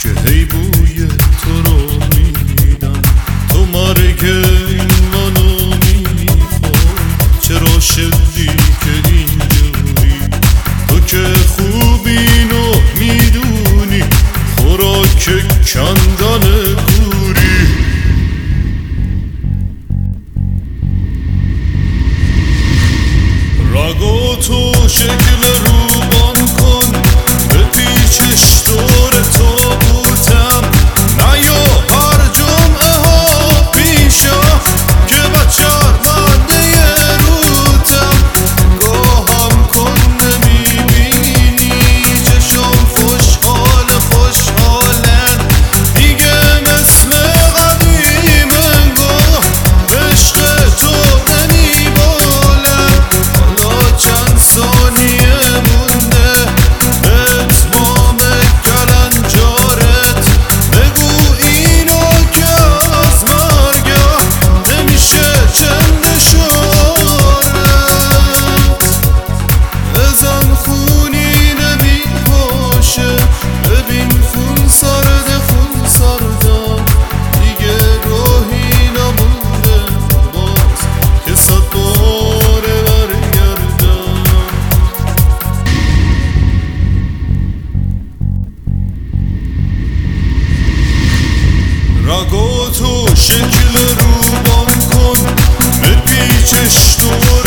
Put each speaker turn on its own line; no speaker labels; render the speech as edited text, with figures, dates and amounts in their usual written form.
که هی بوی تو رو میدم. تو مرگ این منو میخوای، چرا شدی که اینجوری؟ تو که خوب اینو میدونی، خوراک کندن گوری. رگاتو شکل روبان کن، به پیچش دور تابوتم. نیا هر جمعه ها پیشا که بچرمنده روتم. گاهم کن نمیبینی چشم خوشحال خوشحالن، دیگه مثل قدیم انگار عشق تو نمیبالن. حالا چند ثانیه مونده به اتمام کلنجارت، بگو اینو که از مرگم نمیشه چند شارت. بزن خونی نمیپاشه، ببین خون سرده خون سردم، دیگه راهی نمونده باز که 100 باره برگردم. رگاتو شکل روبان کن، به پیچش دور